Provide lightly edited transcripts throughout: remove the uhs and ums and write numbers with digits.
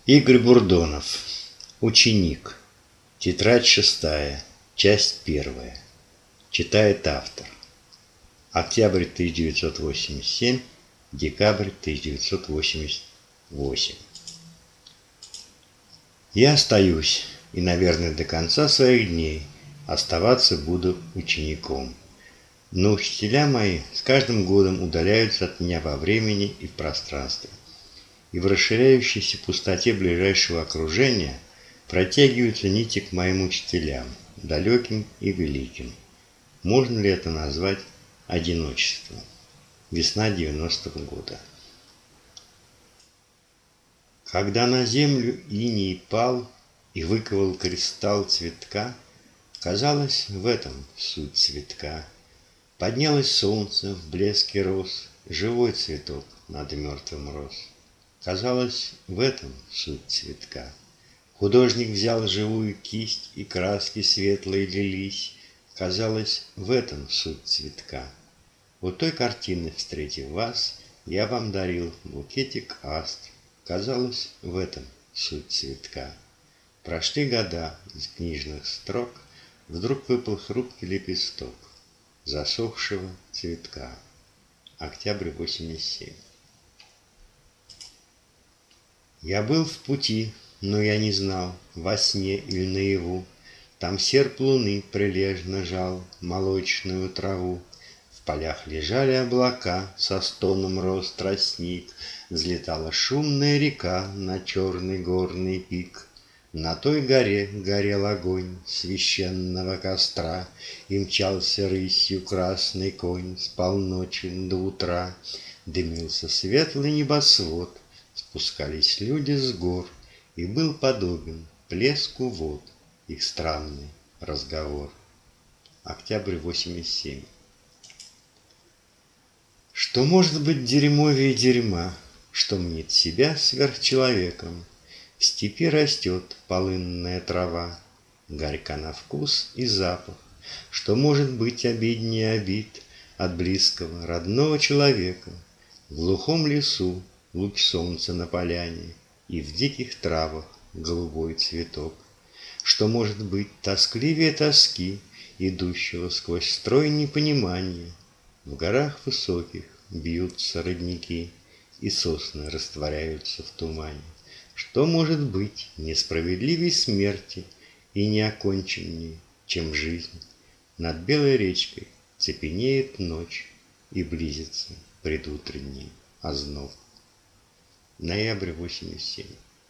Игорь Бурдонов. Ученик. Тетрадь 6. Часть 1. Читает автор. Октябрь 1987. Декабрь 1988. Я остаюсь, и, наверное, до конца своих дней оставаться буду учеником. Но учителя мои с каждым годом удаляются от меня во времени и в пространстве. И в расширяющейся пустоте ближайшего окружения протягиваются нити к моим учителям, далеким и великим. Можно ли это назвать одиночеством? Весна 90-го года. Когда на землю иней пал и выковал кристалл цветка, казалось, в этом суть цветка. Поднялось солнце, в блеске роз, живой цветок над мертвым рос. Казалось, в этом суть цветка. Художник взял живую кисть, и краски светлые лились. Казалось, в этом суть цветка. У той картины, встретив вас, я вам дарил букетик астр. Казалось, в этом суть цветка. Прошли года, из книжных строк вдруг выпал хрупкий лепесток засохшего цветка. Октябрь 87. Я был в пути, но я не знал, во сне или наяву. Там серп луны прилежно жал молочную траву. В полях лежали облака, со стоном рос тростник. Взлетала шумная река на черный горный пик. На той горе горел огонь священного костра, и мчался рысью красный конь с полночи до утра. Дымился светлый небосвод, спускались люди с гор, и был подобен плеску вод их странный разговор. Октябрь 87. Что может быть дерьмовее дерьма, что мнит себя сверхчеловеком? В степи растет полынная трава, горька на вкус и запах. Что может быть обиднее обид от близкого, родного человека? В глухом лесу луч солнца на поляне, и в диких травах голубой цветок. Что может быть тоскливее тоски, идущего сквозь строй непонимания? В горах высоких бьются родники, и сосны растворяются в тумане. Что может быть несправедливей смерти и неоконченней, чем жизнь? Над белой речкой цепенеет ночь, и близится предутренний озноб. Ноябрь 87.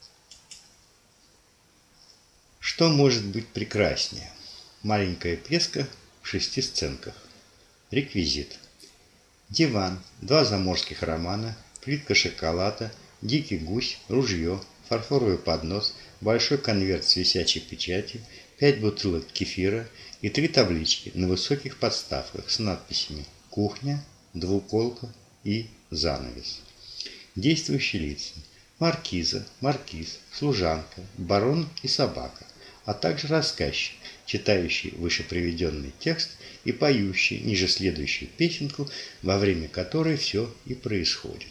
Что может быть прекраснее? Маленькая пьеска в 6 сценках. Реквизит: диван, 2 заморских романа, плитка шоколада, дикий гусь, ружье, фарфоровый поднос, большой конверт с висячей печатью, 5 бутылок кефира и 3 таблички на высоких подставках с надписями «Кухня», «Двуколка» и «Занавес». Действующие лица: маркиза, маркиз, служанка, барон и собака, а также рассказчик, читающий выше приведенный текст и поющий ниже следующую песенку, во время которой все и происходит.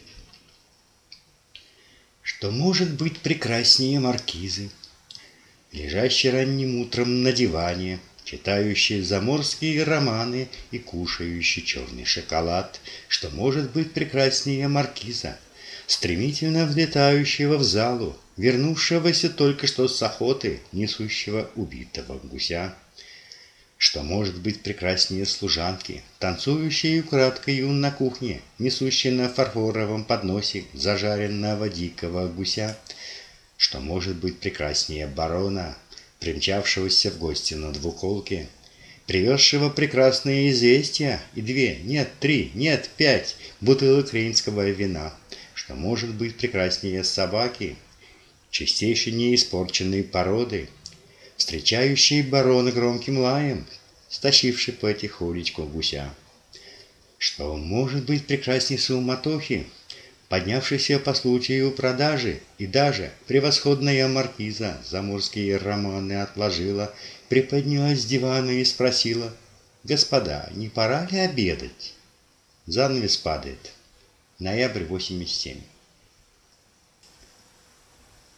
Что может быть прекраснее маркизы, лежащей ранним утром на диване, читающий заморские романы и кушающий черный шоколад? Что может быть прекраснее маркиза, стремительно взлетающего в залу, вернувшегося только что с охоты, несущего убитого гуся? Что может быть прекраснее служанки, танцующей украдкою на кухне, несущей на фарфоровом подносе зажаренного дикого гуся? Что может быть прекраснее барона, примчавшегося в гости на двуколке, привезшего прекрасные известия и 2, нет, 3, нет, 5 бутылок рейнского вина? Что может быть прекраснее собаки, чистейшей неиспорченной породы, встречающей барона громким лаем, стащивший потихонечку гуся? Что может быть прекрасней суматохи, поднявшейся по случаю продажи, и даже превосходная маркиза заморские романы отложила, приподнялась с дивана и спросила: «Господа, не пора ли обедать?» Занавес падает. Ноябрь 87.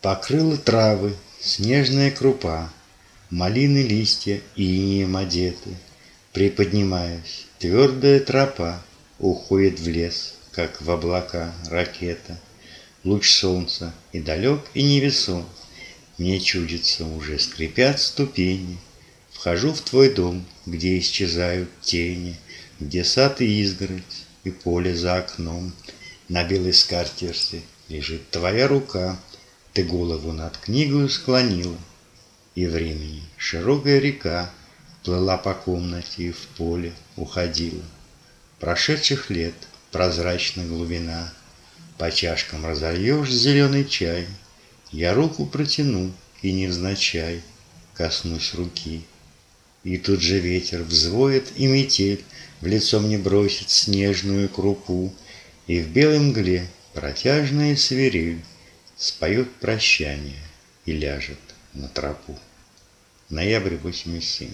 Покрыла травы снежная крупа, малины листья инеем одеты. Приподнимаясь, твердая тропа уходит в лес, как в облака ракета. Луч солнца и далек, и невесом. Мне чудится, уже скрипят ступени. Вхожу в твой дом, где исчезают тени, где сад и изгородь, и поле за окном. На белой скатерти лежит твоя рука, ты голову над книгою склонила, и времени широкая река плыла по комнате и в поле уходила. Прошедших лет прозрачна глубина, по чашкам разольешь зеленый чай, я руку протяну и невзначай коснусь руки. И тут же ветер взвоет и метель в лицо мне бросит снежную крупу, и в белой мгле протяжная свирель споет прощание и ляжет на тропу. Ноябрь 87.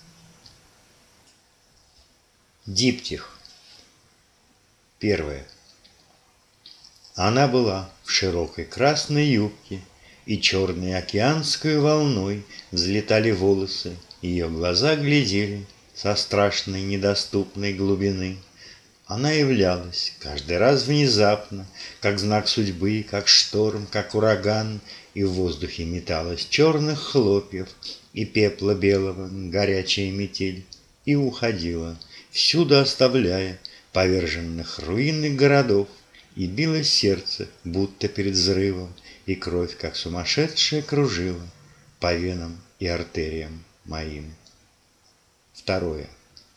Диптих. Первое. Она была в широкой красной юбке, и черной океанской волной взлетали волосы, ее глаза глядели со страшной недоступной глубины. Она являлась каждый раз внезапно, как знак судьбы, как шторм, как ураган, и в воздухе металась черных хлопьев и пепла белого горячая метель, и уходила, всюду оставляя поверженных руинных городов, и билось сердце, будто перед взрывом, и кровь, как сумасшедшая, кружила по венам и артериям моим. Второе.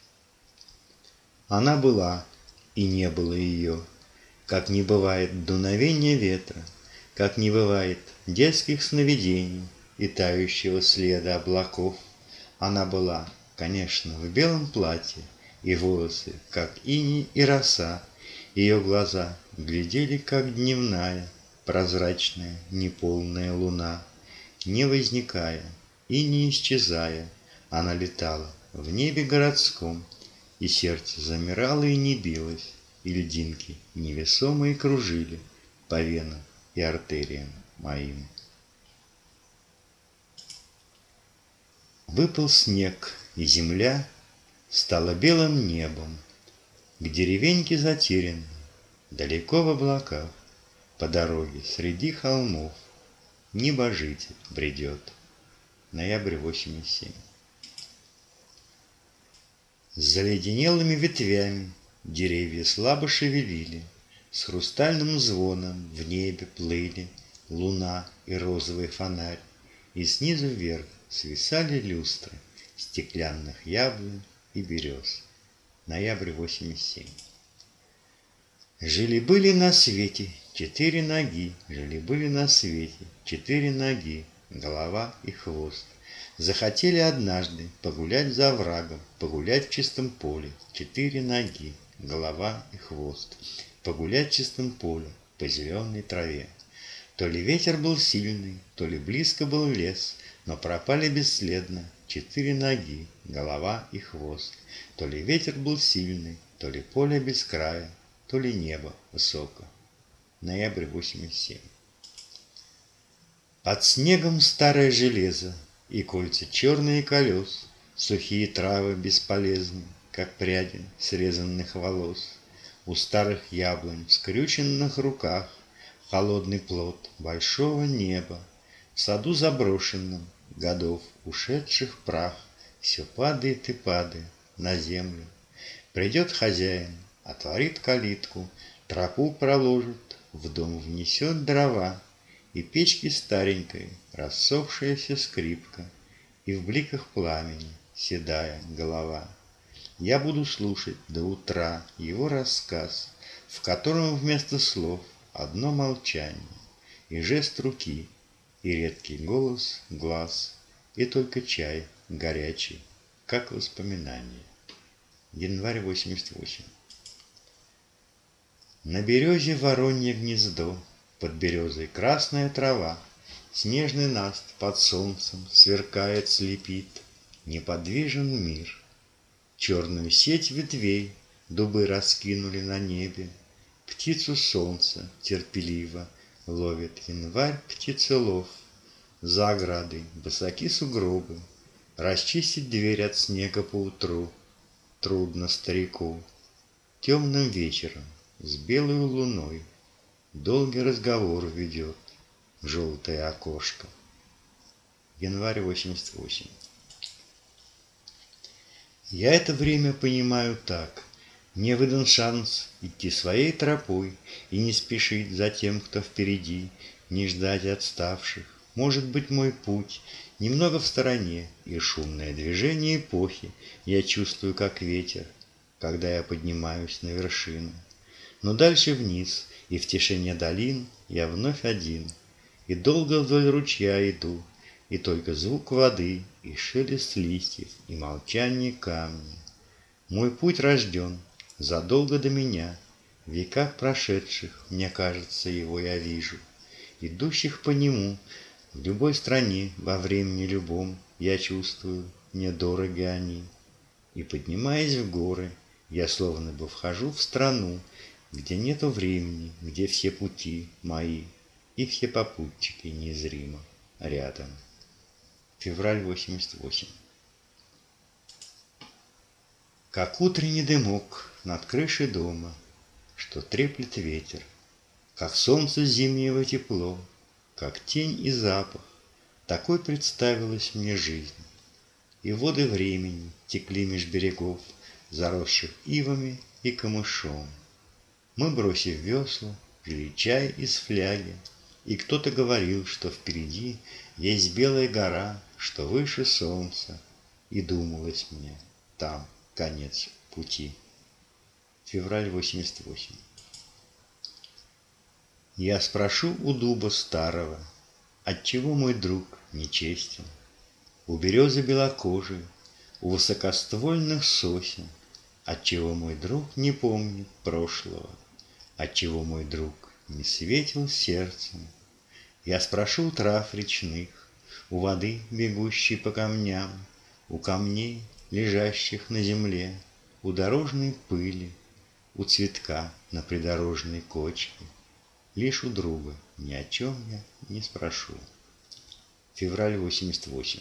Она была, и не было ее, как не бывает дуновения ветра, как не бывает детских сновидений и тающего следа облаков. Она была, конечно, в белом платье, и волосы, как иней и роса, ее глаза глядели, как дневная, прозрачная, неполная луна. Не возникая и не исчезая, она летала в небе городском, и сердце замирало и не билось, и льдинки невесомые кружили по венам и артериям моим. Выпал снег, и земля стала белым небом, к деревеньке затерянной, далеко в облаках, по дороге среди холмов небожитель бредет. Ноябрь 87. С заледенелыми ветвями деревья слабо шевелили, с хрустальным звоном в небе плыли луна и розовый фонарь, и снизу вверх свисали люстры стеклянных яблонь и берез. Ноябрь 87. Жили-были на свете 4 ноги, жили-были на свете 4 ноги, голова и хвост. Захотели однажды погулять за оврагом, погулять в чистом поле, 4 ноги, голова и хвост. Погулять в чистом поле, по зеленой траве. То ли ветер был сильный, то ли близко был лес, но пропали бесследно 4 ноги, голова и хвост. То ли ветер был сильный, то ли поле без края, то ли небо высоко. Ноябрь 87. Под снегом старое железо и кольца черные колес, сухие травы бесполезны, как пряди срезанных волос. У старых яблонь в скрюченных руках холодный плод большого неба. В саду заброшенном годов ушедших прах все падает и падает на землю. Придет хозяин, отворит калитку, тропу проложит, в дом внесет дрова, и печки старенькой рассохшаяся скрипка, и в бликах пламени седая голова. Я буду слушать до утра его рассказ, в котором вместо слов одно молчание, и жест руки, и редкий голос глаз, и только чай горячий, как воспоминание. Январь 88. На березе воронье гнездо, под березой красная трава, снежный наст под солнцем сверкает, слепит, неподвижен мир. Черную сеть ветвей дубы раскинули на небе, птицу солнца терпеливо Ловит январь птицелов. За оградой высоки сугробы. Расчистить дверь от снега поутру трудно старику. Темным вечером с белой луной долгий разговор ведет в желтое окошко. Январь 88. Я это время понимаю так. Мне выдан шанс идти своей тропой и не спешить за тем, кто впереди, не ждать отставших. Может быть, мой путь немного в стороне, и шумное движение эпохи я чувствую, как ветер, когда я поднимаюсь на вершину. Но дальше вниз, и в тишине долин я вновь один, и долго вдоль ручья иду, и только звук воды, и шелест листьев, и молчание камня. Мой путь рожден задолго до меня, в веках прошедших, мне кажется, его я вижу. Идущих по нему в любой стране, во времени любом, я чувствую, мне дороги они. И поднимаясь в горы, я словно бы вхожу в страну, где нету времени, где все пути мои, и все попутчики незримо рядом. Февраль 88. Как утренний дымок над крышей дома, что треплет ветер, как солнце зимнего тепло, как тень и запах, такой представилась мне жизнь. И воды времени текли меж берегов, заросших ивами и камышом. Мы, бросив весла, пили чай из фляги, и кто-то говорил, что впереди есть белая гора, что выше солнца, и думалось мне, там конец пути. Февраль 88. Я спрошу у дуба старого, отчего мой друг нечестен, у березы белокожей, у высокоствольных сосен, отчего мой друг не помнит прошлого, отчего мой друг не светил сердцем. Я спрошу у трав речных, у воды, бегущей по камням, у камней, лежащих на земле, у дорожной пыли, у цветка на придорожной кочке. Лишь у друга ни о чем я не спрошу. Февраль 88.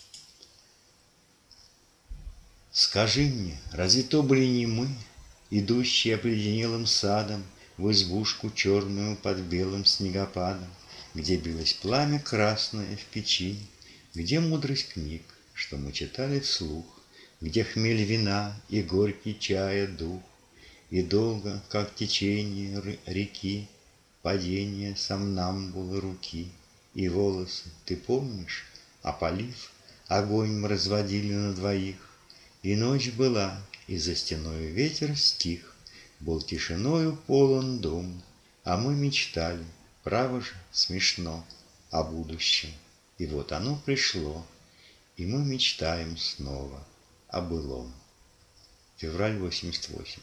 Скажи мне, разве то были не мы, идущие обледенелым садом в избушку черную под белым снегопадом, где билось пламя красное в печи, где мудрость книг, что мы читали вслух, где хмель вина и горький чая дух, и долго, как течение реки, падение сомнамбулы руки, и волосы, ты помнишь, опалив, огонь мы разводили на двоих, и ночь была, и за стеною ветер стих, был тишиною полон дом, а мы мечтали, право же, смешно, о будущем. И вот оно пришло, и мы мечтаем снова о былом. Февраль 88.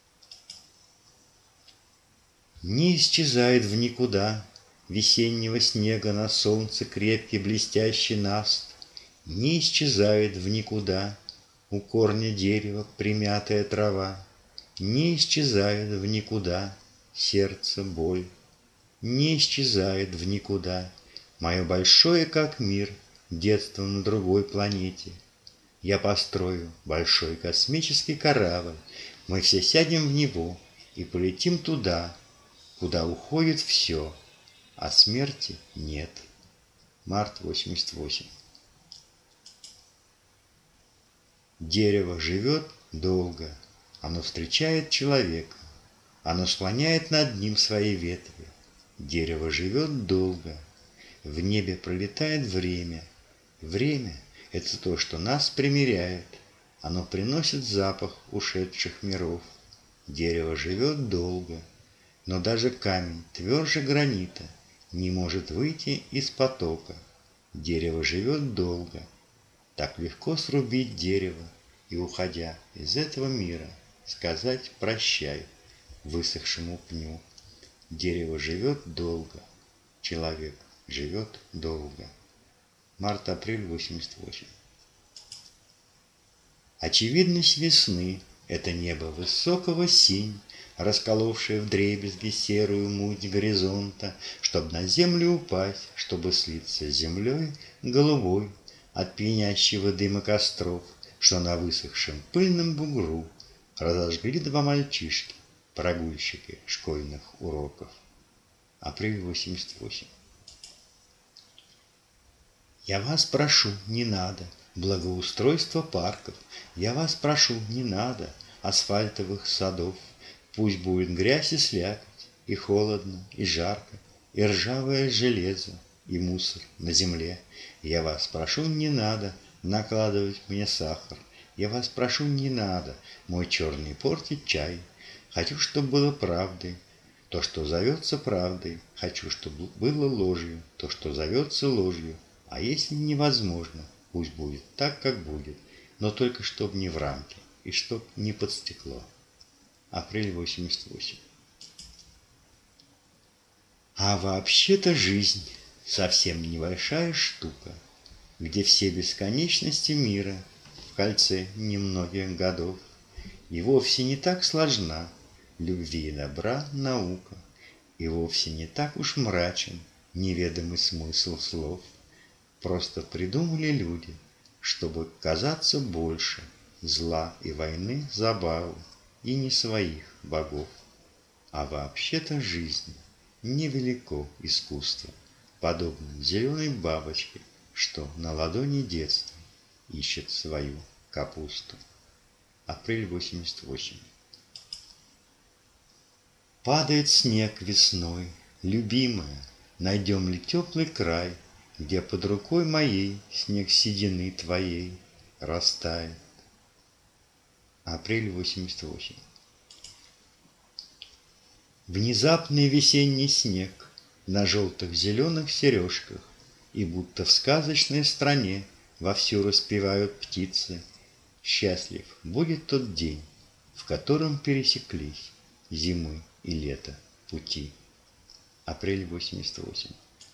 Не исчезает в никуда весеннего снега на солнце крепкий блестящий наст, не исчезает в никуда у корня дерева примятая трава, не исчезает в никуда сердце, боль, не исчезает в никуда мое большое, как мир, детство на другой планете. Я построю большой космический корабль, мы все сядем в него и полетим туда, куда уходит все, а смерти нет. Март 88. Дерево живет долго, оно встречает человека, оно склоняет над ним свои ветви. Дерево живет долго, в небе пролетает время. Время — это то, что нас примиряет, оно приносит запах ушедших миров. Дерево живет долго, но даже камень тверже гранита не может выйти из потока. Дерево живет долго. Так легко срубить дерево и, уходя из этого мира, сказать прощай высохшему пню. Дерево живет долго, человек живет долго. Март-апрель 88. Очевидность весны Это небо высокого синь, расколовшее вдребезги серую муть горизонта, чтоб на землю упасть, чтобы слиться с землей голубой от пьянящего дыма костров, что на высохшем пыльном бугру разожгли два мальчишки, прогульщики школьных уроков. Апрель 88. Я вас прошу, не надо благоустройства парков, я вас прошу, не надо асфальтовых садов. Пусть будет грязь и слякоть, и холодно, и жарко, и ржавое железо, и мусор на земле. Я вас прошу, не надо накладывать мне сахар. Я вас прошу, не надо мой черный портить чай. Хочу, чтобы было правдой то, что зовется правдой. Хочу, чтобы было ложью то, что зовется ложью. А если невозможно, пусть будет так, как будет, но только чтоб не в рамке и чтоб не под стекло. Апрель 88. А вообще-то жизнь совсем небольшая штука, где все бесконечности мира в кольце немногих годов. И вовсе не так сложна любви и добра наука, и вовсе не так уж мрачен неведомый смысл слов. Просто придумали люди, чтобы казаться больше зла и войны забавы и не своих богов. А вообще-то жизнь невелико искусство, подобно зеленой бабочке, что на ладони детства ищет свою капусту. Апрель 88. Падает снег весной, любимая, найдем ли теплый край, где под рукой моей снег седины твоей растает. Апрель 88. Внезапный весенний снег на желтых зеленых сережках, и будто в сказочной стране вовсю распевают птицы. Счастлив будет тот день, в котором пересеклись зимы и лето пути. Апрель 88.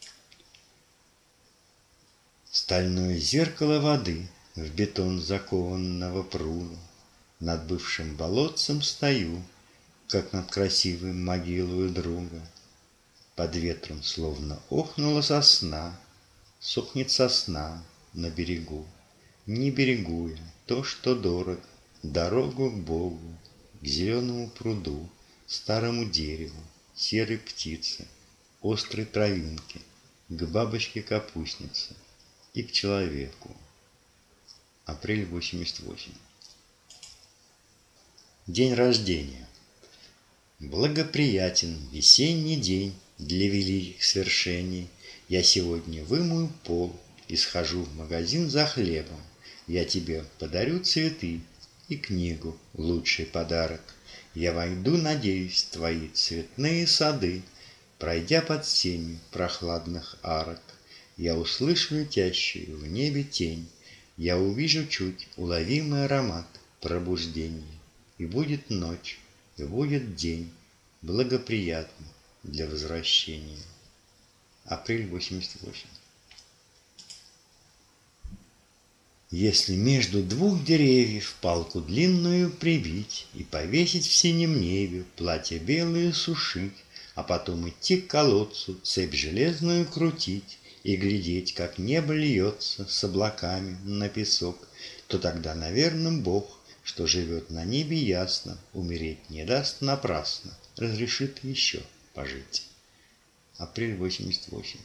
Стальное зеркало воды в бетон закованного пруда. Над бывшим болотцем стою, как над красивой могилой друга. Под ветром словно охнула сосна, сохнет сосна на берегу. Не берегу я то, что дорого, дорогу к Богу, к зеленому пруду, старому дереву, серой птице, острой травинке, к бабочке-капустнице и к человеку. Апрель 88. День рождения. Благоприятен весенний день для великих свершений. Я сегодня вымою пол и схожу в магазин за хлебом. Я тебе подарю цветы и книгу, лучший подарок. Я войду, надеюсь, в твои цветные сады, пройдя под сенью прохладных арок. Я услышу летящую в небе тень, я увижу чуть уловимый аромат пробуждения. И будет ночь, и будет день, благоприятный для возвращения. Апрель 88. Если между двух деревьев палку длинную прибить и повесить в синем небе, платье белое сушить, а потом идти к колодцу, цепь железную крутить и глядеть, как небо льется с облаками на песок, то тогда, наверное, Бог, что живет на небе ясно, умереть не даст напрасно, разрешит еще пожить. Апрель 88.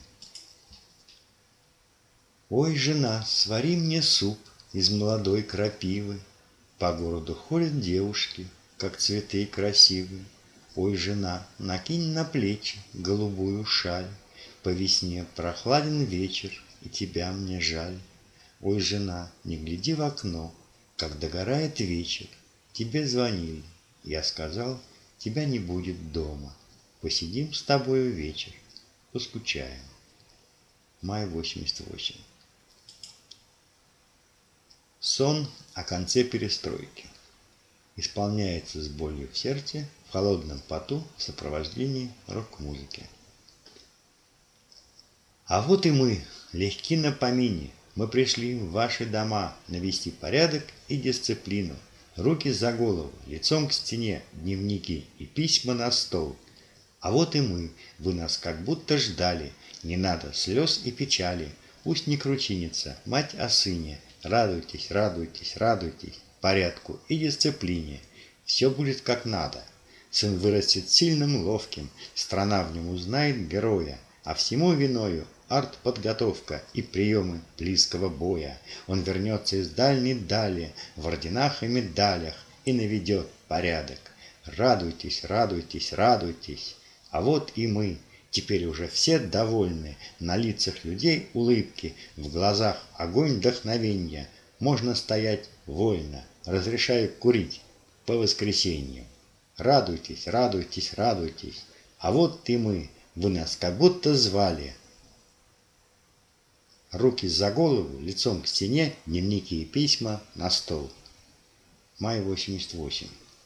Ой, жена, свари мне суп из молодой крапивы. По городу ходят девушки, как цветы красивые. Ой, жена, накинь на плечи голубую шаль. По весне прохладен вечер, и тебя мне жаль. Ой, жена, не гляди в окно, как догорает вечер. Тебе звонили, я сказал, тебя не будет дома. Посидим с тобою вечер, поскучаем. Май 88. Сон о конце перестройки. Исполняется с болью в сердце, в холодном поту, в сопровождении рок-музыки. А вот и мы, легки на помине. Мы пришли в ваши дома навести порядок и дисциплину. Руки за голову, лицом к стене, дневники и письма на стол. А вот и мы, вы нас как будто ждали, не надо слез и печали, пусть не кручинится мать о сыне, радуйтесь, радуйтесь, радуйтесь, порядку и дисциплине, все будет как надо. Сын вырастет сильным, ловким, страна в нем узнает героя, а всему виною артподготовка и приемы близкого боя. Он вернется из дальней дали в орденах и медалях и наведет порядок. Радуйтесь, радуйтесь, радуйтесь. А вот и мы, теперь уже все довольны, на лицах людей улыбки, в глазах огонь вдохновения. Можно стоять вольно, разрешаю курить по воскресеньям. Радуйтесь, радуйтесь, радуйтесь. А вот и мы, вы нас как будто звали. Руки за голову, лицом к стене, дневники и письма на стол. Май 88.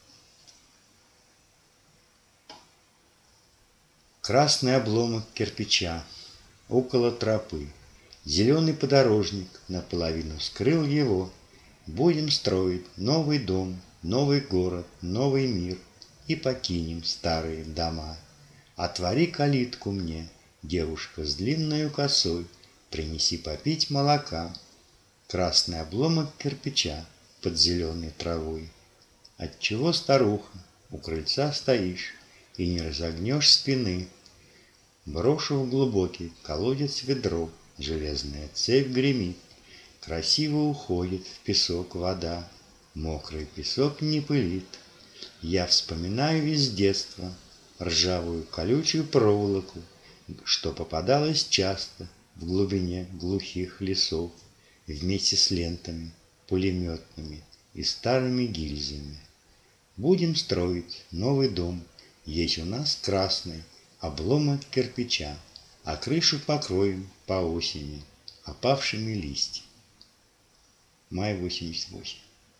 Красный обломок кирпича около тропы. Зеленый подорожник наполовину скрыл его. Будем строить новый дом, новый город, новый мир. И покинем старые дома. Отвори калитку мне, девушка с длинной косой, принеси попить молока. Красный обломок кирпича под зеленой травой. Отчего, старуха, у крыльца стоишь и не разогнешь спины? Брошу в глубокий колодец ведро, железная цепь гремит. Красиво уходит в песок вода, мокрый песок не пылит. Я вспоминаю из детства ржавую колючую проволоку, что попадалось часто в глубине глухих лесов, вместе с лентами пулеметными и старыми гильзами. Будем строить новый дом, есть у нас красный обломок кирпича, а крышу покроем по осени опавшими листьями. Май 88.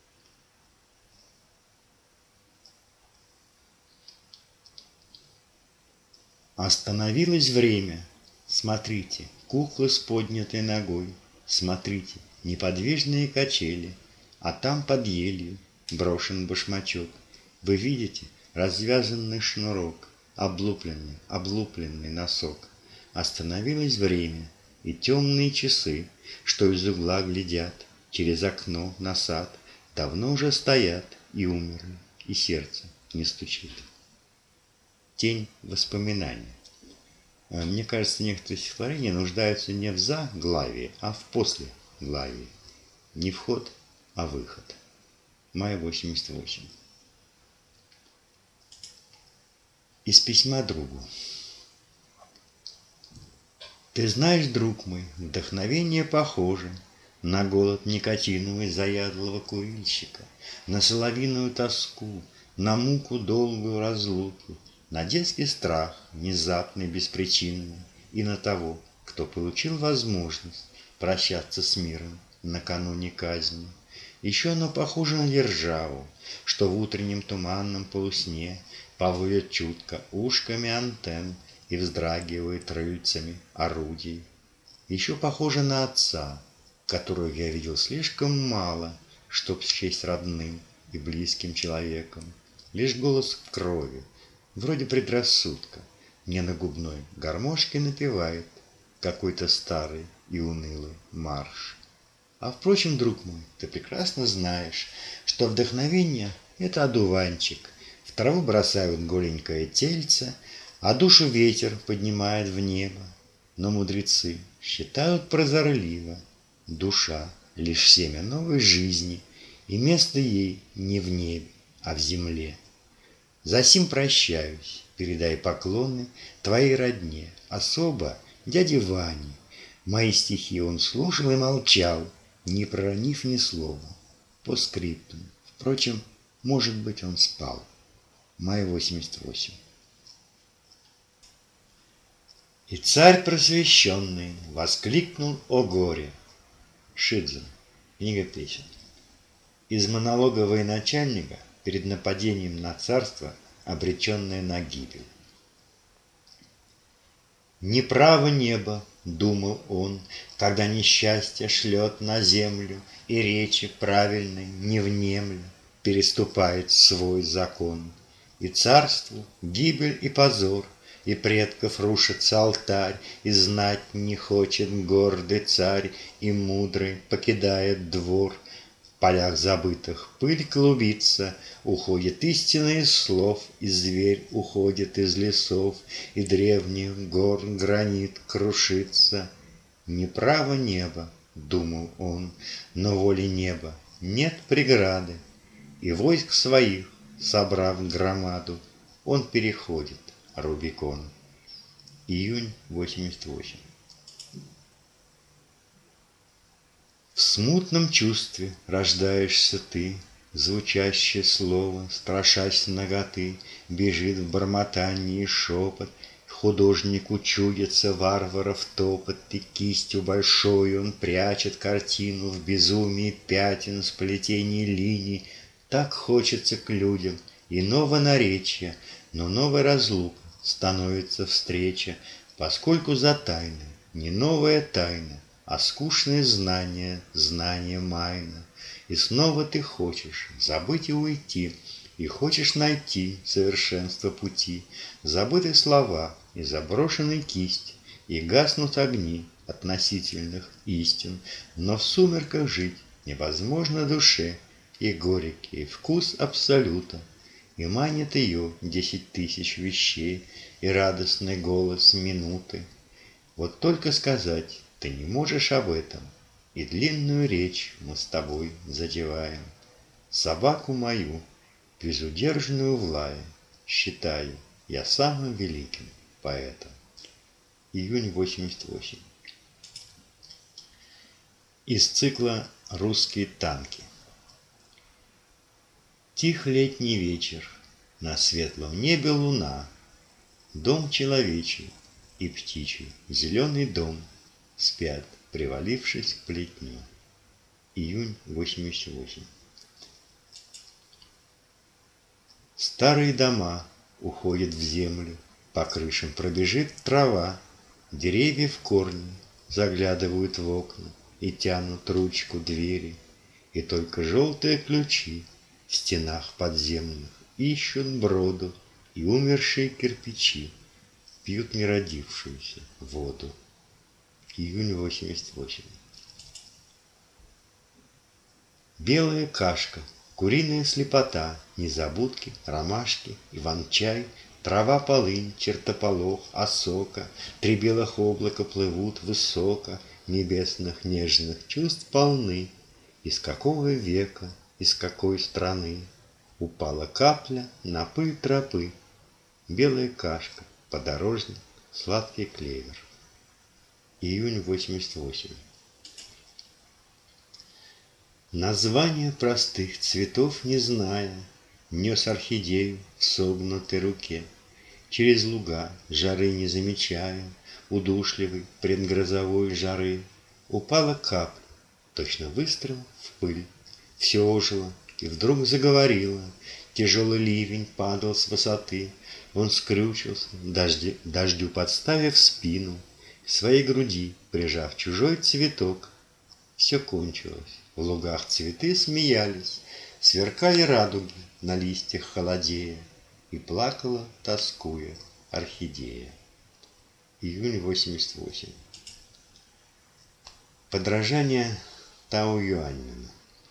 Остановилось время. Смотрите, кукла с поднятой ногой. Смотрите, неподвижные качели, а там под елью брошен башмачок. Вы видите развязанный шнурок, облупленный носок. Остановилось время, и темные часы, что из угла глядят через окно на сад, давно уже стоят и умерли, и сердце не стучит. Тень воспоминания. Мне кажется, некоторые стихотворения нуждаются не в заглавии, а в послеглавии. Не вход, а выход. Май 88. Из письма другу. Ты знаешь, друг мой, вдохновение похоже на голод никотиновый заядлого курильщика, на соловиную тоску, на муку долгую разлуки, на детский страх, внезапный, беспричинный, и на того, кто получил возможность прощаться с миром накануне казни. Еще оно похоже на державу, что в утреннем туманном полусне поводит чутко ушками антенн и вздрагивает рыльцами орудий. Еще похоже на отца, которого я видел слишком мало, чтоб счесть родным и близким человеком. Лишь голос в крови, вроде предрассудка, мне на губной гармошке напевает какой-то старый и унылый марш. А впрочем, друг мой, ты прекрасно знаешь, что вдохновение — это одуванчик. В траву бросают голенькое тельце, а душу ветер поднимает в небо. Но мудрецы считают прозорливо: душа — лишь семя новой жизни, и место ей не в небе, а в земле. Засим прощаюсь, передай поклоны твоей родне, особо дяде Ване. Мои стихи он слушал и молчал, не проронив ни слова. По скриптум. Впрочем, может быть, он спал. Май 88. И царь просвещенный воскликнул о горе. Шидзен. Книга песен. Из монолога военачальника перед нападением на царство, обреченное на гибель. «Неправо небо, — думал он, — когда несчастье шлет на землю и речи правильной не внемлю. переступает свой закон. И царству гибель и позор, и предков рушится алтарь, и знать не хочет гордый царь, и мудрый покидает двор. В полях забытых пыль клубится, уходит истина из слов, и зверь уходит из лесов, и древних гор гранит крушится. Неправо небо, думал он, но воли неба нет преграды, и войск своих, собрав громаду, он переходит Рубикон. Июнь 88. В смутном чувстве рождаешься ты, звучащее слово, страшась наготы, бежит в бормотании шепот, художнику чудится варваров топот, и кистью большой он прячет картину в безумии пятен, сплетений линий. Так хочется к людям иного наречия, но новая разлука становится встреча, поскольку за тайной не новая тайна, а скучное знание, знание майна. И снова ты хочешь забыть и уйти, и хочешь найти совершенство пути, забыты слова и заброшенная кисть, и гаснут огни относительных истин, но в сумерках жить невозможно душе, и горький вкус абсолюта, и манит ее 10 тысяч вещей, и радостный голос минуты. Вот только сказать ты не можешь об этом, и длинную речь мы с тобой задеваем. Собаку мою, безудержную в лае, считаю я самым великим поэтом. Июнь 88. Из цикла «Русские танки». Тих летний вечер, на светлом небе луна, дом человечий и птичий, зеленый дом, спят, привалившись к плетню. Июнь 88. Старые дома уходят в землю, по крышам пробежит трава, деревья в корни заглядывают в окна и тянут ручку двери, и только желтые ключи в стенах подземных ищут броду, и умершие кирпичи пьют неродившуюся воду. Июнь 88. Белая кашка, куриная слепота, незабудки, ромашки, иван-чай, трава, полынь, чертополох, осока, 3 белых облака плывут высоко, небесных нежных чувств полны. Из какого века, из какой страны упала капля на пыль тропы? Белая кашка, подорожник, сладкий клевер. Июнь 88. Названия простых цветов не зная, нес орхидею в согнутой руке, через луга, жары не замечая, удушливой предгрозовой жары, упала капля, точно выстрел в пыль. Все ожило и вдруг заговорило, тяжелый ливень падал с высоты, он скрючился, дождю подставив спину, к своей груди прижав чужой цветок. Все кончилось, в лугах цветы смеялись, сверкали радуги на листьях холодея, и плакала, тоскуя, орхидея. Июнь 88. Подражание Тао Юаньмина.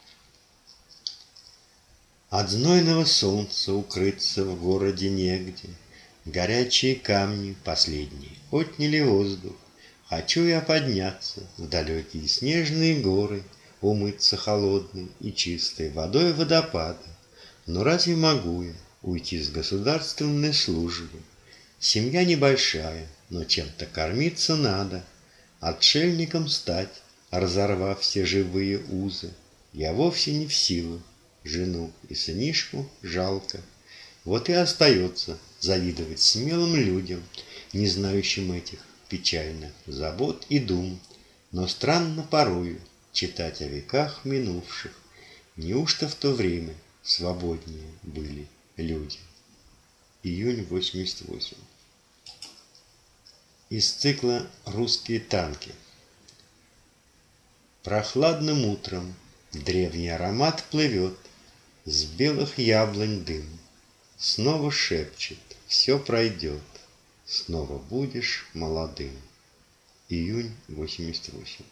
От знойного солнца укрыться в городе негде, горячие камни последние отняли воздух. Хочу я подняться в далекие снежные горы, умыться холодной и чистой водой водопада. Но разве могу я уйти с государственной службы? Семья небольшая, но чем-то кормиться надо. Отшельником стать, разорвав все живые узы, я вовсе не в силу, жену и сынишку жалко. Вот и остается завидовать смелым людям, не знающим этих печальных забот и дум, но странно порою читать о веках минувших. Неужто в то время свободнее были люди? Июнь 88. Из цикла «Русские танки». Прохладным утром древний аромат плывет, С белых яблонь дым. Снова шепчет: все пройдет, снова будешь молодым. Июнь 88.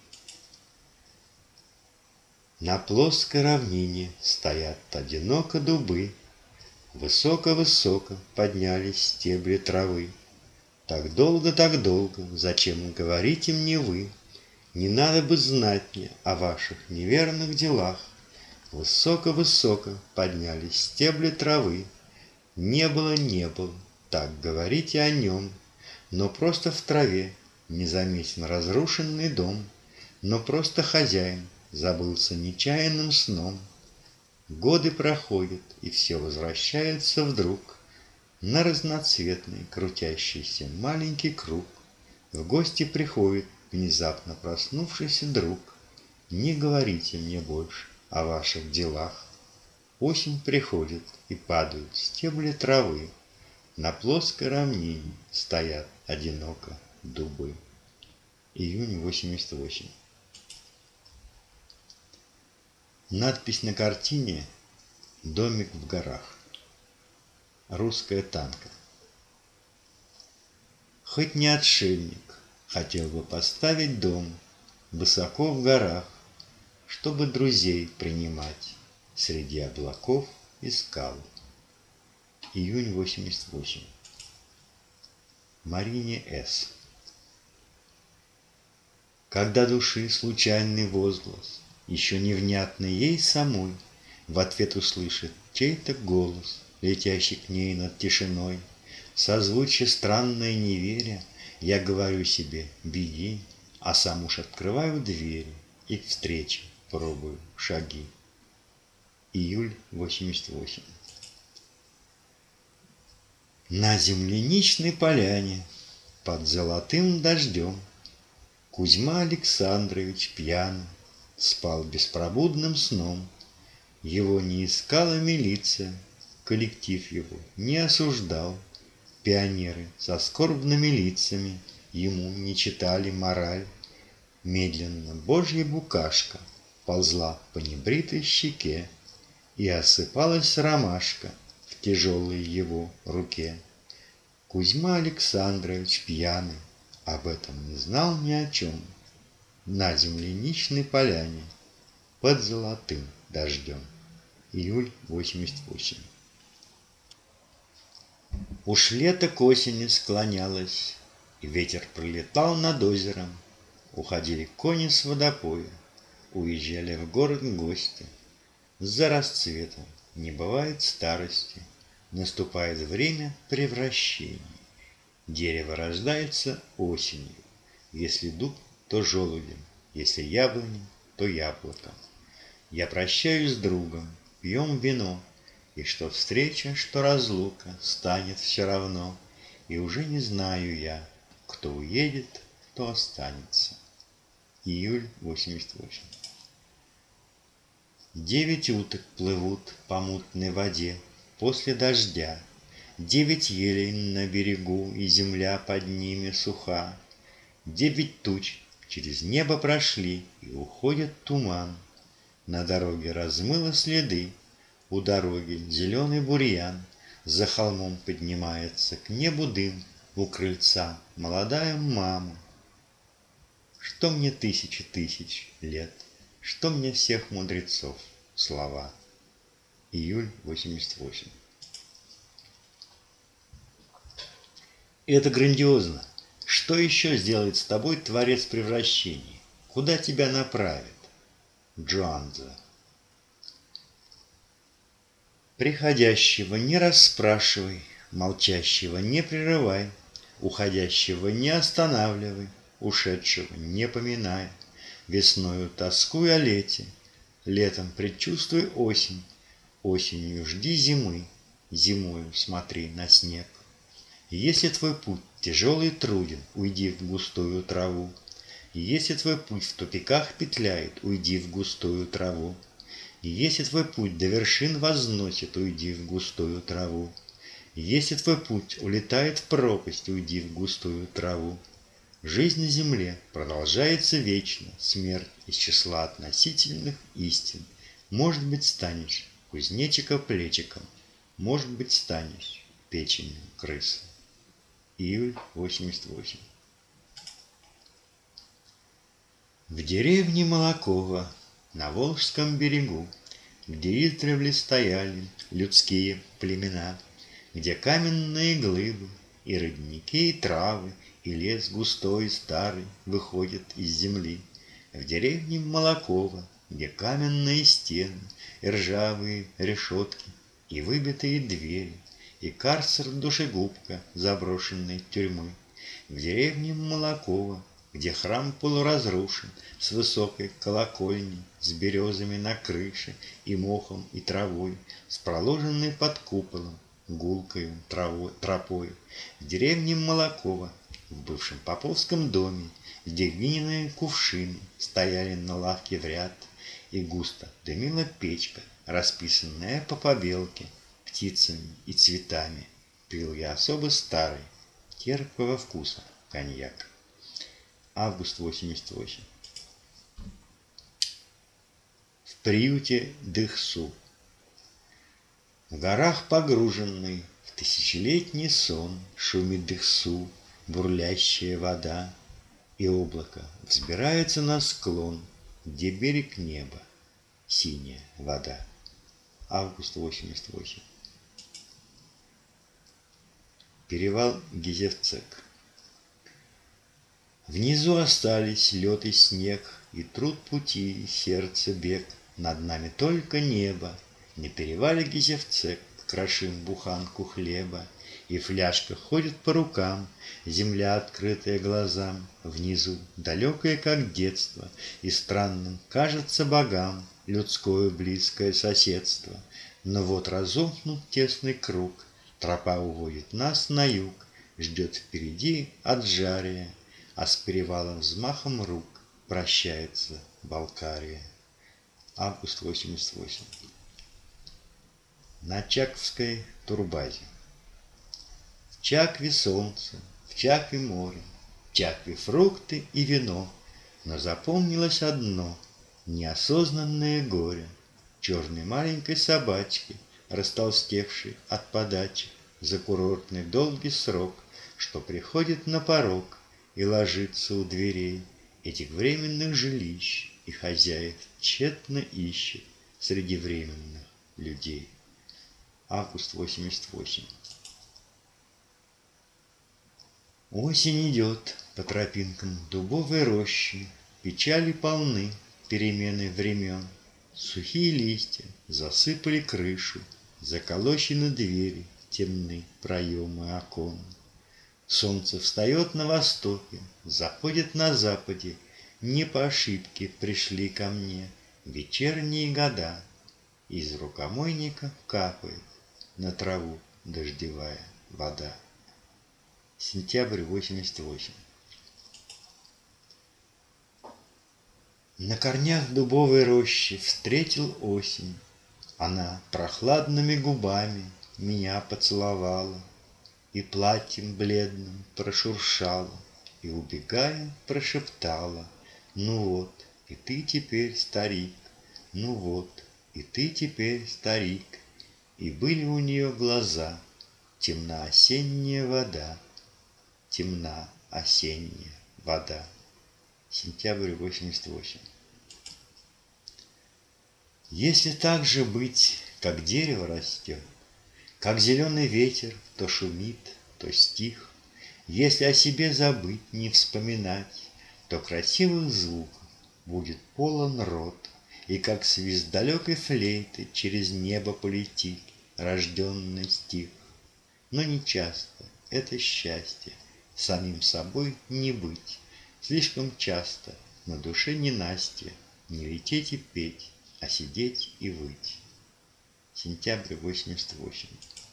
На плоской равнине стоят одиноко дубы. Высоко-высоко поднялись стебли травы. Так долго, зачем говорите мне вы? Не надо бы знать мне о ваших неверных делах. Высоко-высоко поднялись стебли травы. Не было, так говорите о нем. Но просто в траве не заметен разрушенный дом. Но просто хозяин забылся нечаянным сном. Годы проходят, и все возвращается вдруг на разноцветный крутящийся маленький круг. В гости приходит внезапно проснувшийся друг. Не говорите мне больше о ваших делах. Осень приходит, и падают стебли травы. На плоской равнине стоят одиноко дубы. Июнь 88. Надпись на картине «Домик в горах». Русская танка. Хоть не отшельник, хотел бы поставить дом высоко в горах, чтобы друзей принимать среди облаков и скал. Июнь 88. Марине С. Когда души случайный возглас, еще невнятный ей самой, в ответ услышит чей-то голос, летящий к ней над тишиной. Созвучие странное не веря, я говорю себе: беги, а сам уж открываю двери и к встрече пробую шаги. Июль 88. На земляничной поляне под золотым дождем Кузьма Александрович пьяный спал беспробудным сном. Его не искала милиция, коллектив его не осуждал. Пионеры со скорбными лицами ему не читали мораль. Медленно божья букашка ползла по небритой щеке, и осыпалась ромашка в тяжелой его руке. Кузьма Александрович пьяный об этом не знал ни о чем. На земляничной поляне под золотым дождем. Июль 88. Уж лето к осени склонялось, и ветер пролетал над озером. Уходили кони с водопоя, уезжали в город гости. За расцветом не бывает старости, наступает время превращений. Дерево рождается осенью, если дуб, то желудем, если яблони, то яблоком. Я прощаюсь с другом, пьем вино, и что встреча, что разлука станет все равно, и уже не знаю я, кто уедет, кто останется. Июль 88. 9 уток плывут по мутной воде после дождя, 9 елей на берегу, и земля под ними суха. 9 туч через небо прошли, и уходит туман. На дороге размыло следы, у дороги зеленый бурьян. За холмом поднимается к небу дым, у крыльца молодая мама. Что мне тысячи тысяч лет, что мне всех мудрецов слова. Июль 88. И это грандиозно. Что еще сделает с тобой Творец превращений? Куда тебя направит? Джоанза. Приходящего не расспрашивай, молчащего не прерывай, уходящего не останавливай, ушедшего не поминай. Весною тоскуй о лете, летом предчувствуй осень, осенью жди зимы, зимою смотри на снег. Если твой путь тяжелый и труден, уйди в густую траву. Если твой путь в тупиках петляет, уйди в густую траву. Если твой путь до вершин возносит, уйди в густую траву. Если твой путь улетает в пропасть, уйди в густую траву. Жизнь на земле продолжается вечно, смерть из числа относительных истин. Может быть, станешь кузнечика плечиком, может быть, станешь печенью крысы. Июль 88. В деревне Молоково на Волжском берегу, где издревле стояли людские племена, где каменные глыбы и родники, и травы, и лес густой и старый выходят из земли, в деревне Молоково, где каменные стены, и ржавые решетки, и выбитые двери, и карцер-душегубка заброшенной тюрьмы, в деревне Молоково, где храм полуразрушен, с высокой колокольней, с березами на крыше, и мохом, и травой, с проложенной под куполом гулкою тропой, в деревне Молоково, в бывшем поповском доме, где глиняные кувшины стояли на лавке в ряд, и густо дымила печка, расписанная по побелке, птицами и цветами, пил я особо старый, терпкого вкуса коньяк. Август 88. В приюте Дыхсу. В горах погруженный в тысячелетний сон шумит Дыхсу бурлящая вода, и облако взбирается на склон, где берег неба, синяя вода. Август 88. Перевал Гизевцек. Внизу остались лед и снег, и труд пути, и сердце бег. Над нами только небо. На перевале Гизевцек крошим буханку хлеба, и фляжка ходит по рукам, земля, открытая глазам. Внизу, далекое, как детство, и странным кажется богам людское близкое соседство. Но вот разомкнут тесный круг, тропа уводит нас на юг, ждет впереди Аджария, а с перевалом взмахом рук прощается Балкария. Август 88. На Чаковской турбазе. В Чакве солнце, в Чакве море, в Чакве фрукты и вино, но запомнилось одно — неосознанное горе черной маленькой собачки, растолстевшей от подачи за курортный долгий срок, что приходит на порог и ложится у дверей этих временных жилищ, и хозяев тщетно ищет среди временных людей. Август 88. Осень идет по тропинкам дубовой рощи, печали полны перемены времен. Сухие листья засыпали крышу, заколочены двери, темны проемы окон. Солнце встает на востоке, заходит на западе, не по ошибке пришли ко мне вечерние года. Из рукомойника капает на траву дождевая вода. Сентябрь 88. На корнях дубовой рощи встретил осень. Она прохладными губами меня поцеловала, и платьем бледным прошуршала, и, убегая, прошептала: ну вот, и ты теперь старик, ну вот, и ты теперь старик. И были у нее глаза, темна осенняя вода, темна осенняя вода. Сентябрь 88. Если так же быть, как дерево растет, как зеленый ветер то шумит, то стих, если о себе забыть, не вспоминать, то красивых звуков будет полон рот, и как свист далекой флейты через небо полетит рожденный стих. Но не часто это счастье самим собой не быть, слишком часто на душе ненастье, не лететь и петь, а сидеть и выть. Сентябрь 88.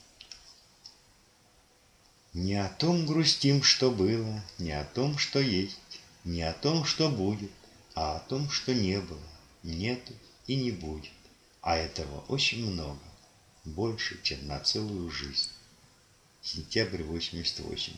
Не о том грустим, что было, не о том, что есть, не о том, что будет, а о том, что не было, нету и не будет. А этого очень много, больше, чем на целую жизнь. Сентябрь 88.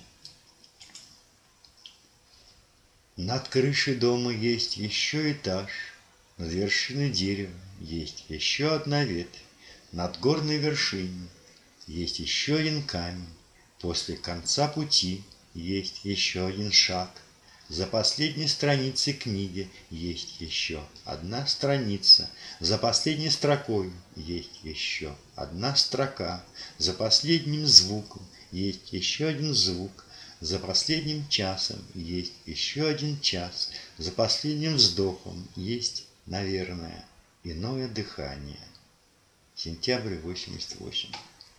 Над крышей дома есть еще этаж, над вершиной дерева есть еще одна ветвь, над горной вершиной есть еще один камень. После конца пути есть еще один шаг. За последней страницей книги есть еще одна страница. За последней строкой есть еще одна строка. За последним звуком есть еще один звук. За последним часом есть еще один час. За последним вздохом есть, наверное, иное дыхание. Сентябрь 88.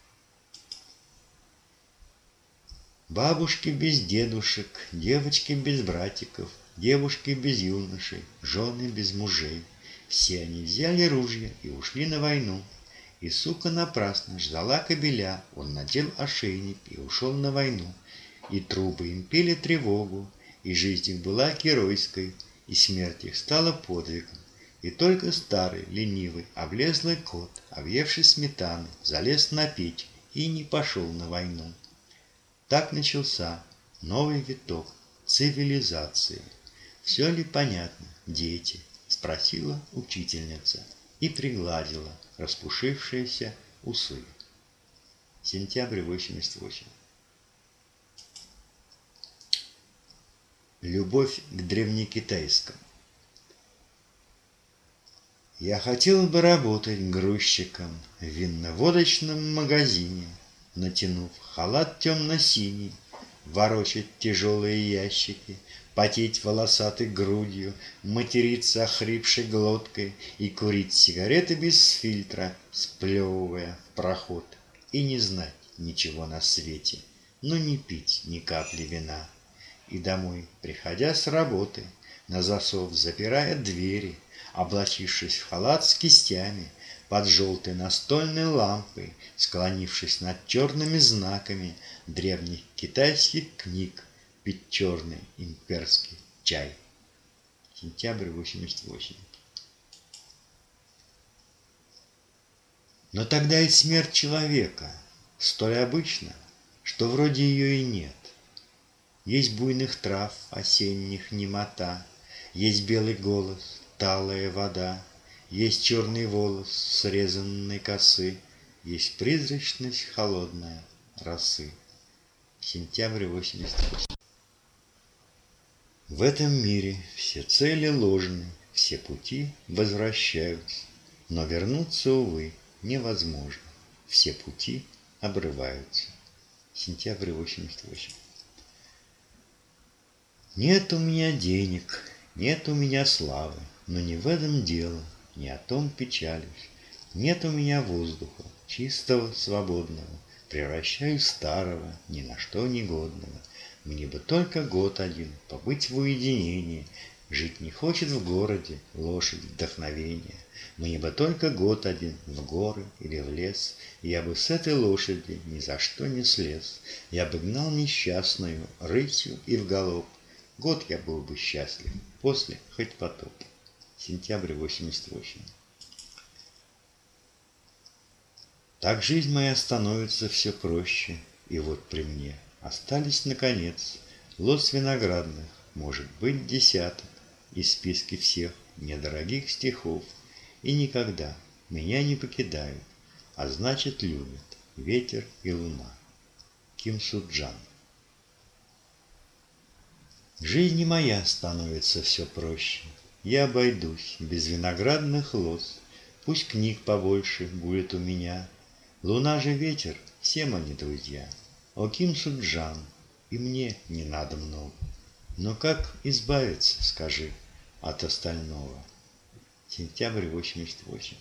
Бабушки без дедушек, девочки без братиков, девушки без юношей, жены без мужей. Все они взяли ружья и ушли на войну. И сука напрасно ждала кобеля, он надел ошейник и ушел на войну. И трубы им пели тревогу, и жизнь их была геройской, и смерть их стала подвигом. И только старый, ленивый, облезлый кот, объевшись сметаны, залез на печь и не пошел на войну. Так начался новый виток цивилизации. «Все ли понятно, дети?» — спросила учительница и пригладила распушившиеся усы. Сентябрь 88. Любовь к древнекитайскому. Я хотел бы работать грузчиком в винно-водочном магазине, натянув халат темно-синий, ворочать тяжелые ящики, потеть волосатой грудью, материться охрипшей глоткой и курить сигареты без фильтра, сплевывая в проход, и не знать ничего на свете, но не пить ни капли вина. И домой, приходя с работы, на засов запирая двери, облачившись в халат с кистями, под желтой настольной лампой, склонившись над черными знаками древних китайских книг, пить черный имперский чай. Сентябрь 88. Но тогда и смерть человека столь обычна, что вроде ее и нет. Есть буйных трав осенних немота, есть белый голос, талая вода, есть черный волос срезанной косы, есть призрачность холодная росы. Сентябрь 88. В этом мире все цели ложны, все пути возвращаются, но вернуться, увы, невозможно. Все пути обрываются. Сентябрь 88. Нет у меня денег, нет у меня славы, но не в этом дело, не о том печалюсь. Нет у меня воздуха, чистого, свободного, превращаю старого, ни на что негодного. Мне бы только год один побыть в уединении, жить не хочет в городе лошадь вдохновения. Мне бы только год один в горы или в лес, я бы с этой лошади ни за что не слез. Я бы гнал несчастную рысью и вгалоп. Год я был бы счастлив, после хоть потоп. Сентябрь 88. Так жизнь моя становится все проще, и вот при мне остались, наконец, лоз виноградных, может быть, десяток, из списки всех недорогих стихов, и никогда меня не покидают, а значит, любят ветер и луна. Ким Суджан. Жизнь моя становится все проще, я обойдусь без виноградных лоз, пусть книг побольше будет у меня. Луна же ветер, всем они друзья. О, Ким Суджан, и мне не надо много. Но как избавиться, скажи, от остального? Сентябрь 88.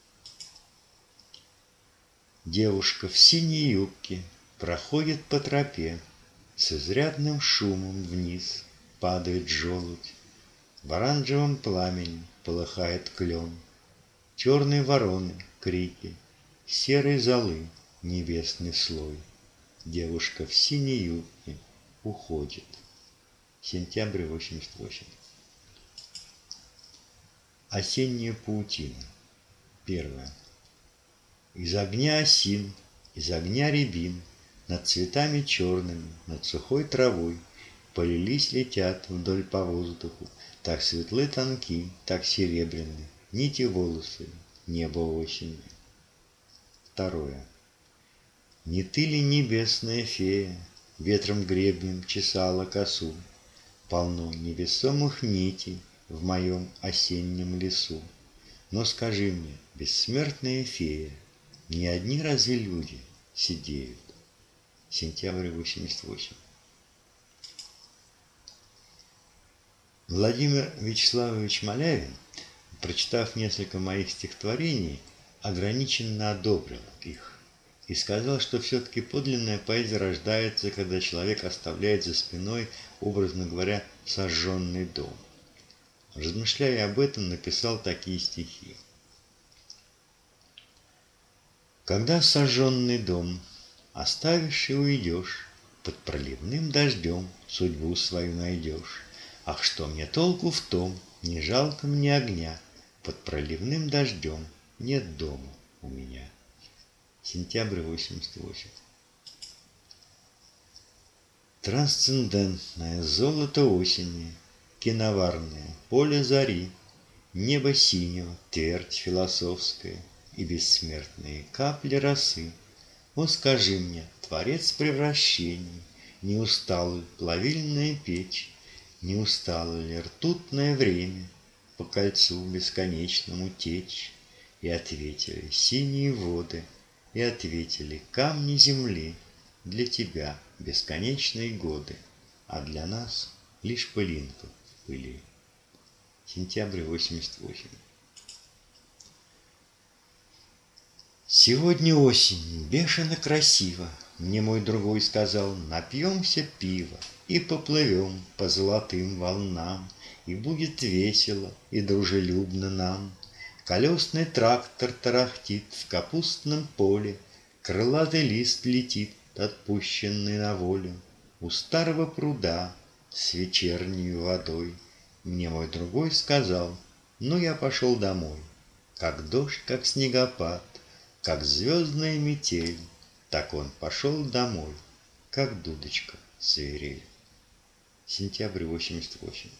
Девушка в синей юбке проходит по тропе, с изрядным шумом вниз падает желудь. В оранжевом пламени полыхает клен, черные вороны крики, серой золы небесный слой. Девушка в синей юбке уходит. Сентябрь 88. Осенняя паутина. Первое. Из огня осин, из огня рябин, над цветами черными, над сухой травой полились, летят вдоль по воздуху, так светлы тонки, так серебряны нити волосы, небо осени. второе. Не ты ли, небесная фея, ветром гребнем чесала косу? Полно невесомых нитей в моем осеннем лесу. Но скажи мне, бессмертная фея, не одни разве люди сидеют? Сентябрь 88. Владимир Вячеславович Малявин, прочитав несколько моих стихотворений, ограниченно одобрил их и сказал, что все-таки подлинная поэзия рождается, когда человек оставляет за спиной, образно говоря, сожженный дом. Размышляя об этом, написал такие стихи. Когда сожженный дом оставишь и уйдешь, под проливным дождем судьбу свою найдешь. Ах, что мне толку в том, не жалко мне огня, под проливным дождем нет дома у меня. Сентябрь 88. Трансцендентное золото осени, киноварное поле зари, небо синего, твердь философская и бессмертные капли росы. О, скажи мне, творец превращений, не устала ли плавильная печь, не устало ли ртутное время по кольцу бесконечному течь? И ответили синие воды, и ответили камни земли, для тебя бесконечные годы, а для нас лишь пылинка в пыли. Сентябрь 88. Сегодня осень, бешено красиво, мне мой другой сказал, напьемся пива и поплывем по золотым волнам, и будет весело и дружелюбно нам. Колесный трактор тарахтит в капустном поле, крылатый лист летит, отпущенный на волю. У старого пруда с вечерней водой мне мой другой сказал, ну я пошел домой. Как дождь, как снегопад, как звездная метель, так он пошел домой, как дудочка свирель. Сентябрь 88.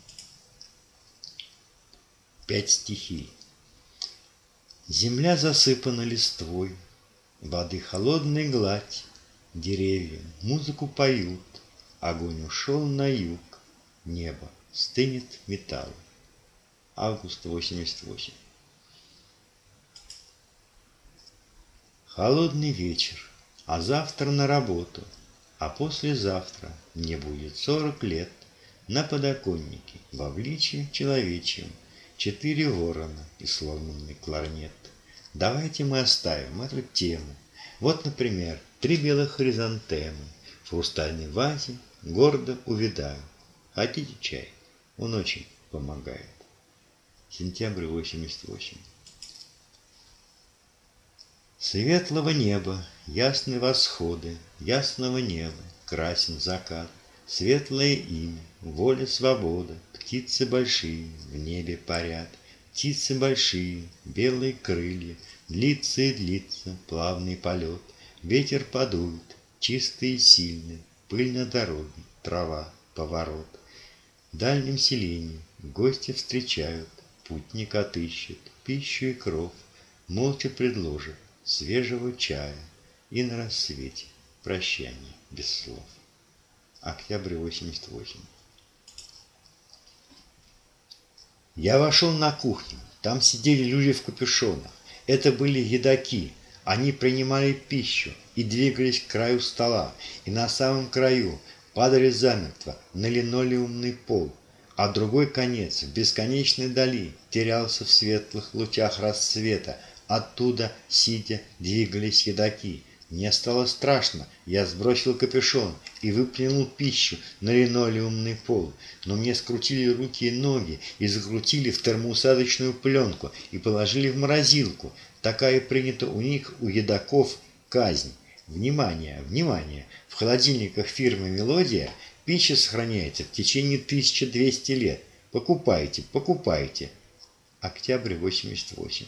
5 стихий. Земля засыпана листвой, воды холодной гладь, деревья музыку поют, огонь ушел на юг, небо стынет металл. Август 88. Холодный вечер, а завтра на работу, а послезавтра мне будет 40 лет. На подоконнике в обличье человечьем 4 ворона и сломанный кларнет. Давайте мы оставим эту тему. Вот, например, 3 белых хризантемы в хрустальной вазе гордо увядают. Хотите чай? Он очень помогает. Сентябрь 88. Светлого неба, ясные восходы, ясного неба, красен закат, светлое имя, воля, свобода, птицы большие в небе парят, птицы большие, белые крылья, длится и длится плавный полет, ветер подует, чистый и сильный, пыль на дороге, трава, поворот. В дальнем селении гости встречают, путник отыщет пищу и кров, молча предложит свежего чая и на рассвете прощание без слов. Октябрь 88. Я вошел на кухню, там сидели люди в капюшонах. Это были едоки, они принимали пищу и двигались к краю стола, и на самом краю падали замертво на линолеумный пол, а другой конец в бесконечной дали терялся в светлых лучах рассвета. Оттуда, сидя, двигались едоки. Мне стало страшно, я сбросил капюшон и выплюнул пищу на линолеумный пол, но мне скрутили руки и ноги и закрутили в термоусадочную пленку и положили в морозилку. Такая принята у них, у едоков, казнь. Внимание, внимание! В холодильниках фирмы «Мелодия» пища сохраняется в течение 1200 лет. Покупайте, покупайте. Октябрь 88.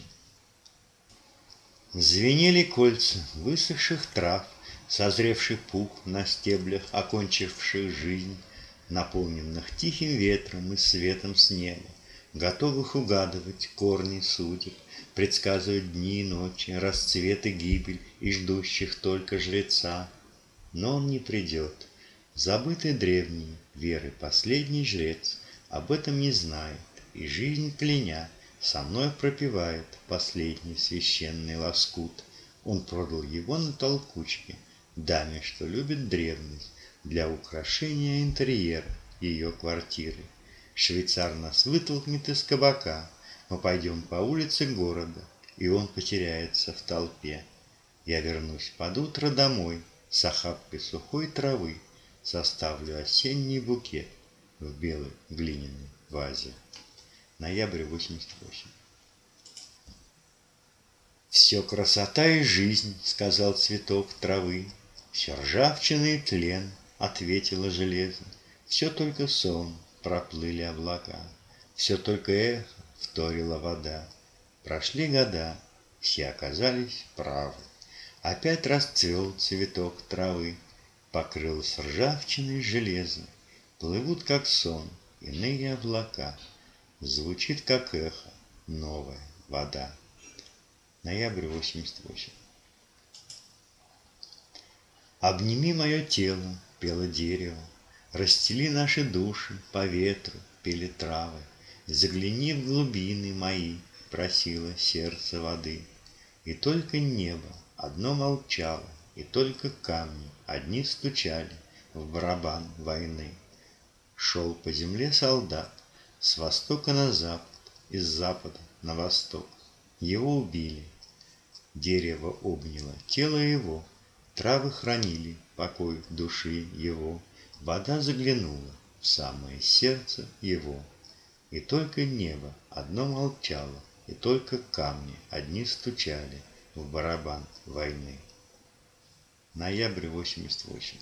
Звенели кольца высохших трав, созревший пух на стеблях, окончивших жизнь, наполненных тихим ветром и светом с неба. готовых угадывать корни судеб, предсказывать дни и ночи, расцвет и гибель, и ждущих только жреца. Но он не придет. Забытый древний веры последний жрец об этом не знает, и жизнь кляня со мной пропевает последний священный лоскут. Он продал его на толкучке даме, что любит древность, для украшения интерьера ее квартиры. Швейцар нас вытолкнет из кабака, мы пойдем по улице города, и он потеряется в толпе. Я вернусь под утро домой с охапкой сухой травы, составлю осенний букет в белой глиняной вазе. Ноябрь 88. «Все красота и жизнь», — сказал цветок травы, «все ржавчина и тлен», — ответило железо, «все только сон», — проплыли облака, «все только эхо», — вторила вода. Прошли года, все оказались правы. Опять расцвел цветок травы, покрылось ржавчиной железо, плывут, как сон, иные облака, звучит, как эхо, новая вода. Ноябрь 88. «Обними мое тело», — пело дерево, «расстели наши души по ветру», — пели травы, «загляни в глубины мои», — просило сердце воды. И только небо одно молчало, и только камни одни стучали в барабан войны. Шел по земле солдат с востока на запад, из запада на восток. Его убили. Дерево обняло тело его, травы хранили покой души его, вода заглянула в самое сердце его. И только небо одно молчало, и только камни одни стучали в барабан войны. Ноябрь 88.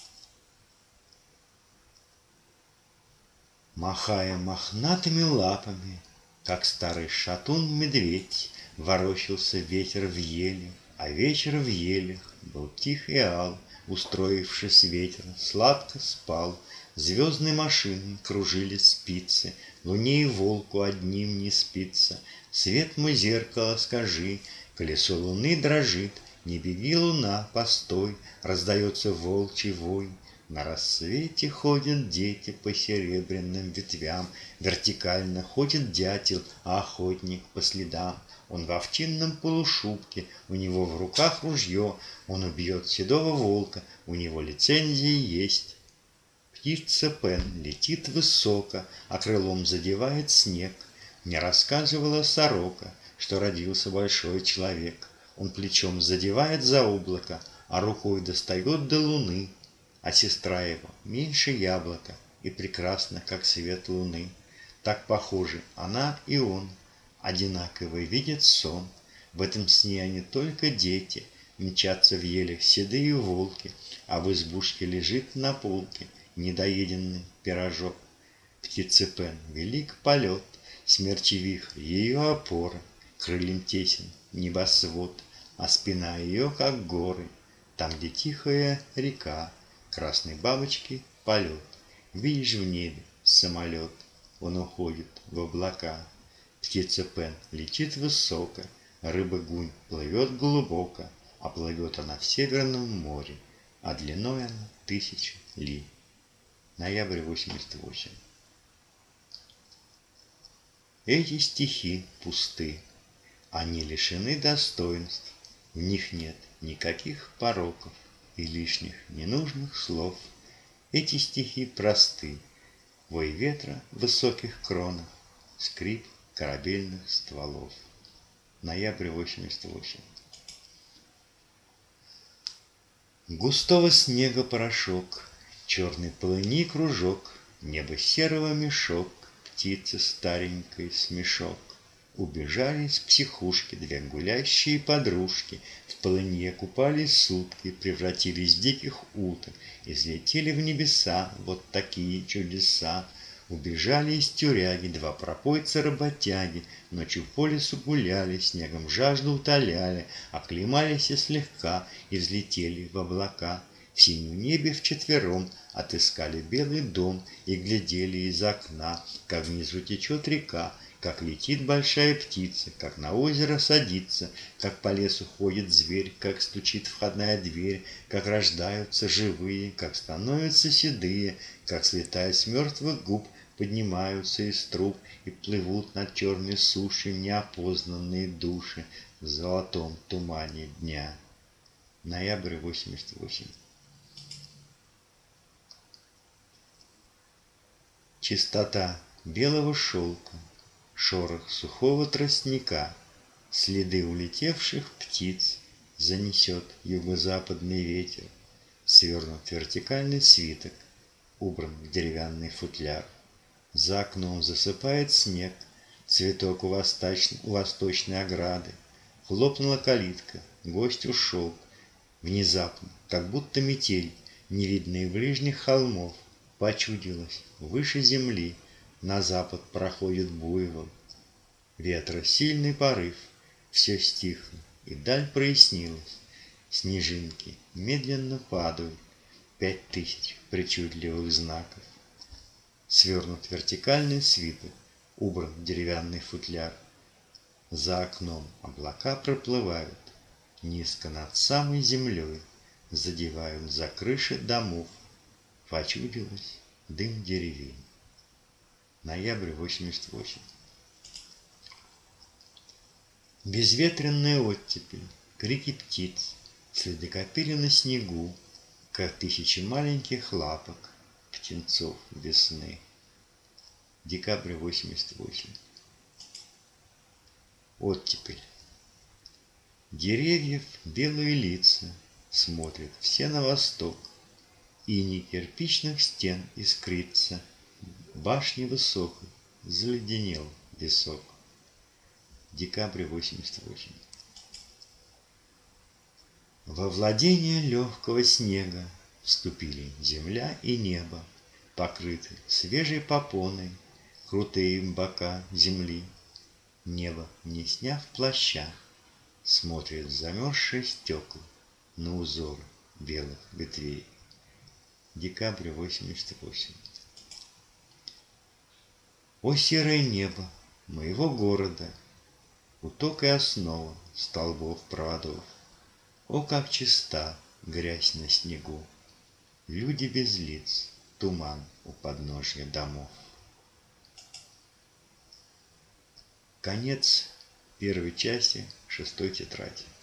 Махая мохнатыми лапами, как старый шатун-медведь, ворочался ветер в еле, а вечер в елях был тих и ал. Устроившись ветер, сладко спал, звездной машиной кружили спицы, луне и волку одним не спится. Свет мой, зеркало, скажи, колесо луны дрожит, не беги, луна, постой, раздается волчий вой. На рассвете ходят дети по серебряным ветвям, вертикально ходит дятел, а охотник по следам. Он в овчинном полушубке, у него в руках ружье, он убьет седого волка, у него лицензия есть. Птица Пен летит высоко, а крылом задевает снег. Мне рассказывала сорока, что родился большой человек. Он плечом задевает за облако, а рукой достает до луны. А сестра его меньше яблока и прекрасна, как свет луны. Так похожи она и он, одинаково видят сон. В этом сне они только дети, мчатся в елях седые волки, а в избушке лежит на полке недоеденный пирожок. Птицы Пен велик полет, смерчи вихрь ее опора, крыльям тесен небосвод, а спина ее, как горы, там, где тихая река, красной бабочки полет. Видишь в небе самолет, он уходит в облака. Птица Пен летит высоко, рыба Гунь плывет глубоко, а плывет она в Северном море, а длиной она 1000 ли. Ноябрь 88. Эти стихи пусты, они лишены достоинств, в них нет никаких пороков и лишних ненужных слов. Эти стихи просты, вой ветра в высоких кронах, скрип корабельных стволов. Ноябрь 88. Густого снега порошок, черный полыни кружок, небо серого мешок, птицы старенькой смешок. Убежали из психушки две гулящие подружки, в полынье купались сутки, превратились в диких уток, и взлетели в небеса, вот такие чудеса. Убежали из тюряги два пропойца-работяги, ночью по лесу гуляли, снегом жажду утоляли, оклемались и слегка, и взлетели в облака. В синем небе вчетвером отыскали белый дом и глядели из окна, как внизу течет река, как летит большая птица, как на озеро садится, как по лесу ходит зверь, как стучит входная дверь, как рождаются живые, как становятся седые, как слетают с мертвых губ, поднимаются из труб и плывут над черной сушей неопознанные души в золотом тумане дня. Ноябрь 88. Чистота белого шелка, шорох сухого тростника, следы улетевших птиц занесет юго-западный ветер, свернут вертикальный свиток, убран в деревянный футляр. За окном засыпает снег, цветок у восточной ограды. Хлопнула калитка, гость ушел. Внезапно, как будто метель, невидные ближних холмов, почудилось, выше земли, на запад проходит буйвол. Ветра сильный порыв, все стихло, и даль прояснилась. Снежинки медленно падают, 5000 причудливых знаков. Свернут вертикальный свиток, убран деревянный футляр. За окном облака проплывают, низко над самой землей, задевают за крыши домов. Почудилось дым деревень. Ноябрь 88. Безветренная оттепель, крики птиц, следы копыли на снегу, как тысячи маленьких лапок птенцов весны. Декабрь 88. Оттепель. Деревьев белые лица смотрят все на восток, иней кирпичных стен искрится, башни высокой заледенел висок. Декабрь 88. Во владение легкого снега вступили земля и небо, покрыты свежей попоной крутые бока земли. Небо, не сняв плаща, смотрит в замерзшие стекла на узоры белых ветвей. Декабрь 88. О серое небо моего города, уток и основа столбов проводов. О, как чиста грязь на снегу, люди без лиц, туман у подножья домов. Конец первой части 6 тетради.